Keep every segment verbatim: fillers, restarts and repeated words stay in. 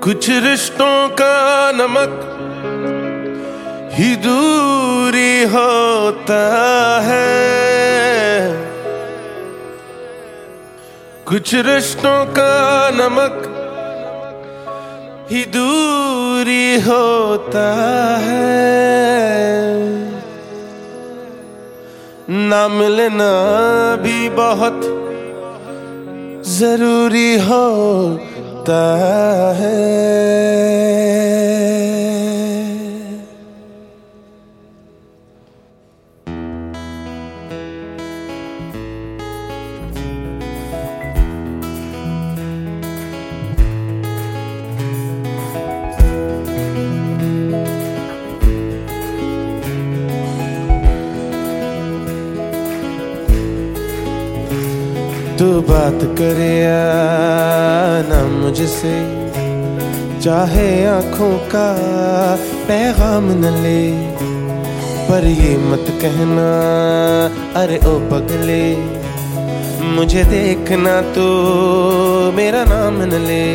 कुछ रिश्तों का नमक ही दूरी होता है। कुछ रिश्तों का नमक ही दूरी होता है। ना मिलना भी बहुत जरूरी होता है। तू बात करे या ना मुझसे, चाहे आँखों का पैगाम न ले, पर ये मत कहना अरे ओ पगले, मुझे देखना तो मेरा नाम न ले।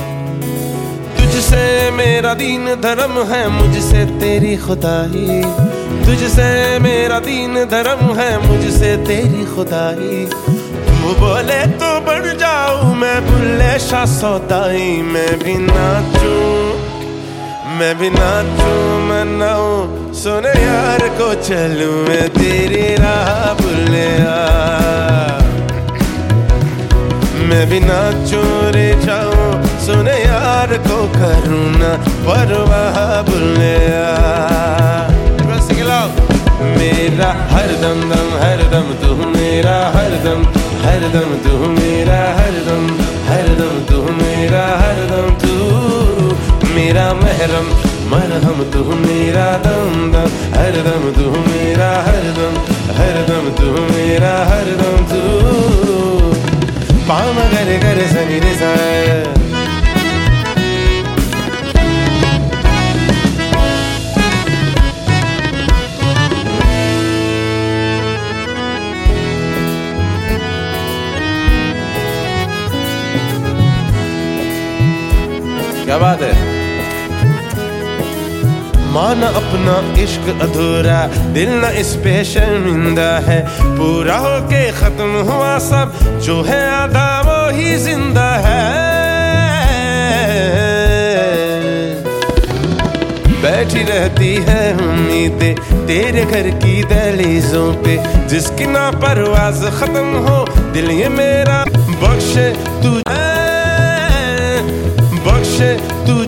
तुझसे मेरा दीन धर्म है, मुझसे तेरी खुदाई। तुझसे मेरा दीन धर्म है, मुझसे तेरी खुदाई। तुम बोले तो बढ़ जाऊं मैं बुल्ले शाह सौदाई। मैं भी नाचूं मैं भी नाचूं मनाऊं, सुने यार को चलूं मैं तेरी राह बुल्लिया। मैं भी नाचूं रे जाऊं, सुने यार को करूं ना परवाह बुल्लिया। मेरा हर दम दम हर दम तू मेरा हर दम हर दम तू मेरा हर दम हर दम तू मेरा हर दम तू मेरा महरम मरहम तू मेरा दम दम हर दम तू मेरा हर दम हर दम तू मेरा हर दम तू। पाम गर गर सनी रे सा क्या बात है। माना अपना इश्क अधूरा, दिल न इस पे शर्मिंदा है। पूरा होके खत्म हुआ सब, जो है आधा वो ही जिंदा है। बैठी रहती है उम्मीदें तेरे घर की दहलीजों पे, जिसकी ना परवाज खत्म हो दिल ये मेरा। बख्शे तू बख्शे तू